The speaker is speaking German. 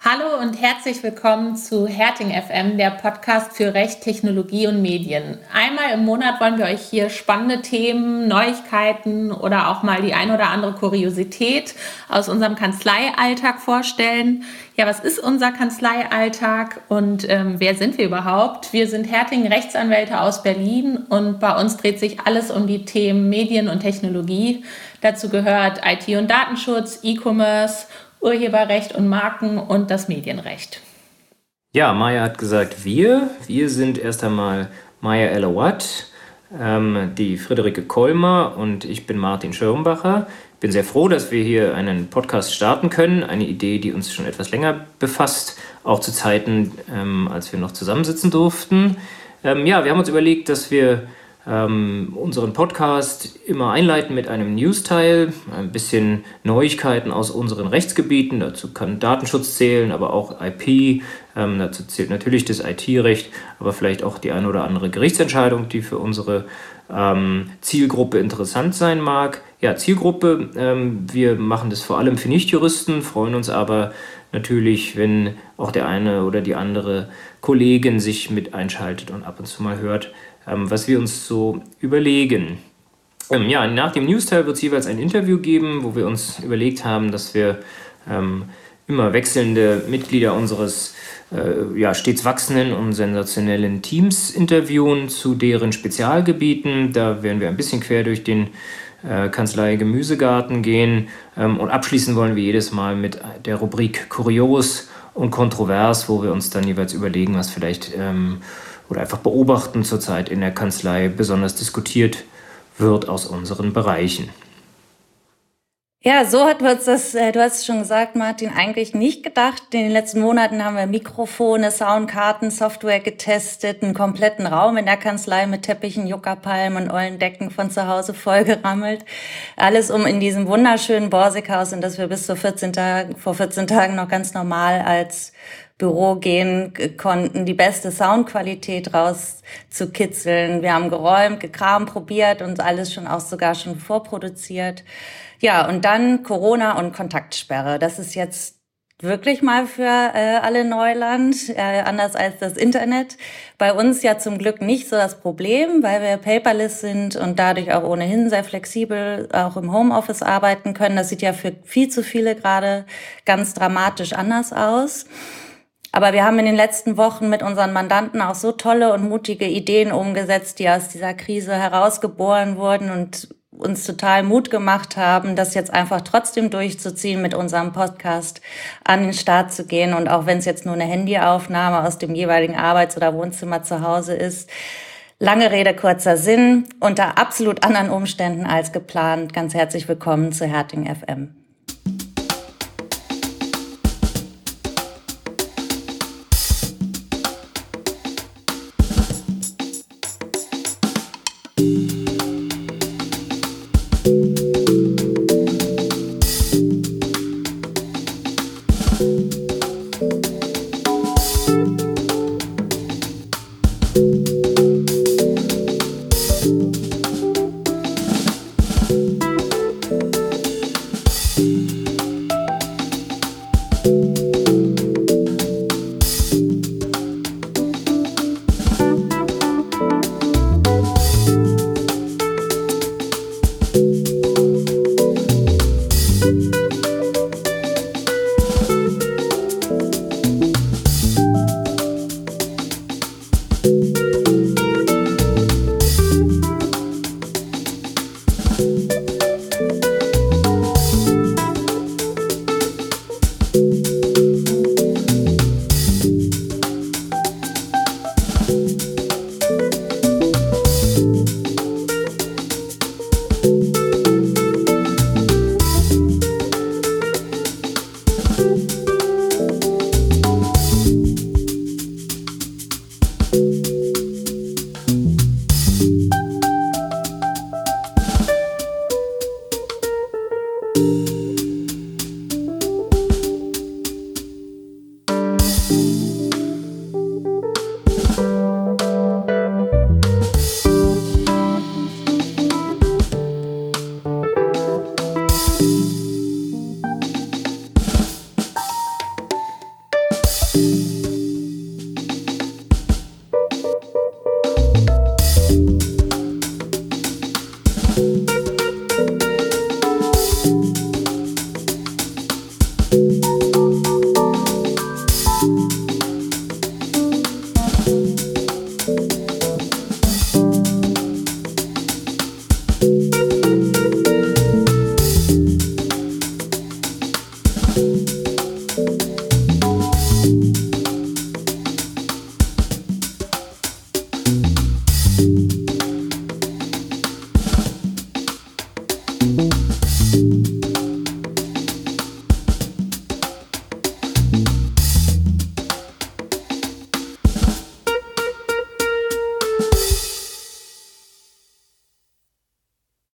Hallo und herzlich willkommen zu Herting FM, der Podcast für Recht, Technologie und Medien. Einmal im Monat wollen wir euch hier spannende Themen, Neuigkeiten oder auch mal die ein oder andere Kuriosität aus unserem Kanzleialltag vorstellen. Ja, was ist unser Kanzleialltag und wer sind wir überhaupt? Wir sind Herting Rechtsanwälte aus Berlin und bei uns dreht sich alles um die Themen Medien und Technologie. Dazu gehört IT und Datenschutz, E-Commerce, Urheberrecht und Marken und das Medienrecht. Ja, Maya hat gesagt, wir sind erst einmal Maya El-Awad, die Friederike Kolmer und ich bin Martin Schirmbacher. Ich bin sehr froh, dass wir hier einen Podcast starten können, eine Idee, die uns schon etwas länger befasst, auch zu Zeiten, als wir noch zusammensitzen durften. Wir haben uns überlegt, dass wir unseren Podcast immer einleiten mit einem News-Teil, ein bisschen Neuigkeiten aus unseren Rechtsgebieten. Dazu kann Datenschutz zählen, aber auch IP. Dazu zählt natürlich das IT-Recht, aber vielleicht auch die eine oder andere Gerichtsentscheidung, die für unsere Zielgruppe interessant sein mag. Ja, Zielgruppe, wir machen das vor allem für Nichtjuristen, freuen uns aber natürlich, wenn auch der eine oder die andere Kollegin sich mit einschaltet und ab und zu mal hört, was wir uns so überlegen. Nach dem News-Teil wird es jeweils ein Interview geben, wo wir uns überlegt haben, dass wir immer wechselnde Mitglieder unseres stets wachsenden und sensationellen Teams interviewen zu deren Spezialgebieten. Da werden wir ein bisschen quer durch den Kanzlei Gemüsegarten gehen und abschließen wollen wir jedes Mal mit der Rubrik Kurios und Kontrovers, wo wir uns dann jeweils überlegen, was vielleicht oder einfach beobachten zurzeit in der Kanzlei besonders diskutiert wird aus unseren Bereichen. Ja, so hat uns das, du hast es schon gesagt, Martin, eigentlich nicht gedacht. In den letzten Monaten haben wir Mikrofone, Soundkarten, Software getestet, einen kompletten Raum in der Kanzlei mit Teppichen, Juckerpalmen und Eulendecken von zu Hause vollgerammelt. Alles um in diesem wunderschönen Borsighaus, in das wir bis vor 14 Tagen noch ganz normal als Büro gehen konnten, die beste Soundqualität rauszukitzeln. Wir haben geräumt, gekramt, probiert und alles sogar schon vorproduziert. Ja, und dann Corona und Kontaktsperre. Das ist jetzt wirklich mal für alle Neuland, anders als das Internet. Bei uns ja zum Glück nicht so das Problem, weil wir paperless sind und dadurch auch ohnehin sehr flexibel auch im Homeoffice arbeiten können. Das sieht ja für viel zu viele gerade ganz dramatisch anders aus. Aber wir haben in den letzten Wochen mit unseren Mandanten auch so tolle und mutige Ideen umgesetzt, die aus dieser Krise herausgeboren wurden und uns total Mut gemacht haben, das jetzt einfach trotzdem durchzuziehen, mit unserem Podcast an den Start zu gehen. Und auch wenn es jetzt nur eine Handyaufnahme aus dem jeweiligen Arbeits- oder Wohnzimmer zu Hause ist. Lange Rede, kurzer Sinn, unter absolut anderen Umständen als geplant. Ganz herzlich willkommen zu Herting FM.